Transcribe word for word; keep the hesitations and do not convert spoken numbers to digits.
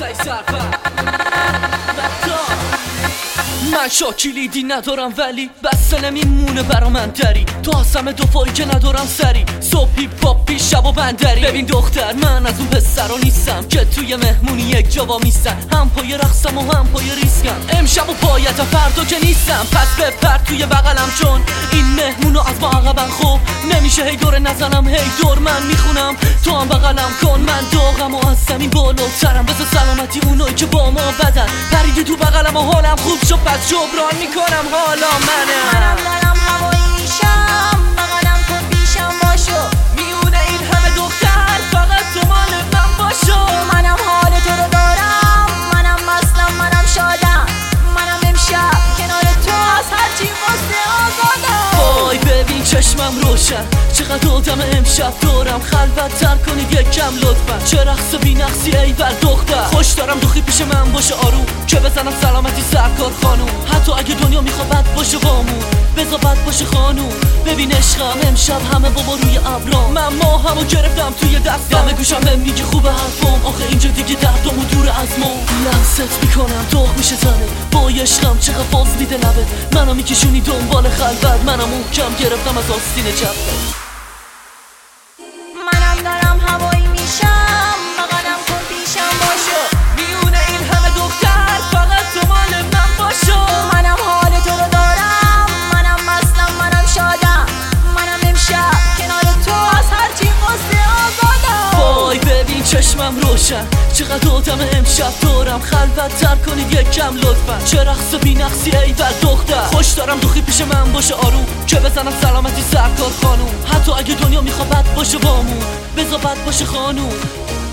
من شاکلیدی ندارم ولی بسته نمیمونه برا من دری تو آسم دفاعی که ندارم سری صبحی پاپی شب و بندری. ببین دختر من از اون پسرا نیستم که توی مهمونی یک جا میستن، هم پای رقصم و هم پای ریسکم. امشب و پایت فردا که نیستم، پس بپر توی بغلم چون این مهمونو از ما عقبن. خوب نمیشه هی دور نزنم هی دور من میخونم تو هم بغلم کن. من داغم و از زمین بالاترم، بذار سلامتی اونایی که با ما بدن. پریدی تو بغلم و حالم خوب شد پس جبران میکنم حالا منم منم دارم هوایی میشم بغلم تو پیشم باشو. میونه این همه دختر فقط تو مال من باشو. منم حال تو رو دارم، منم مستم منم شادم، منم امشب کنار تو از هرچی واسه آزادم. وای ببین چشمم روشن چقدر آدم امشب دارم. خلوت تر کنید یکم لطفا، چه رقص بی نقصی ای بر دختر. خوش دارم دوخی پیش من باشه آروم، که بزنم سلامتی سرکار خانوم. حتی اگه دنیا میخواد بد باشه قامون بذار بد باشه خانوم. ببین عشقم امشب همه بابا روی ابرام، من ماهمو گرفتم توی دستم. دم گوشم بهم میگی خوبه حرفام، آخه اینجا دیگه دردامو دور از ما. لمست میکنم داغ میشه تنه با عشقم چقدر باز میده لبه. منو میکشونی دنبال خلوت، منم محکم گرفتم از آستین چپت. منم دارم هوایی میشم بغلم کن پیشم باشو. میونه این همه دختر فقط تو مال من باشو. منم حال تو رو دارم، منم مستم منم شادم، منم امشب کنار تو از هرچی واسه آزادم. وای ببین چشمم روشن چقدر آدم امشب دارم. خلوت تر کنید یکم لطفا، چه رقص بی نقصی ای بر دختر. خوش دارم دوخی پیش من باشه آروم، که بزنم سلامتی سرکار خانوم. حتی اگه دنیا میخواد بد باشه بامون بذار بد باشه خانوم.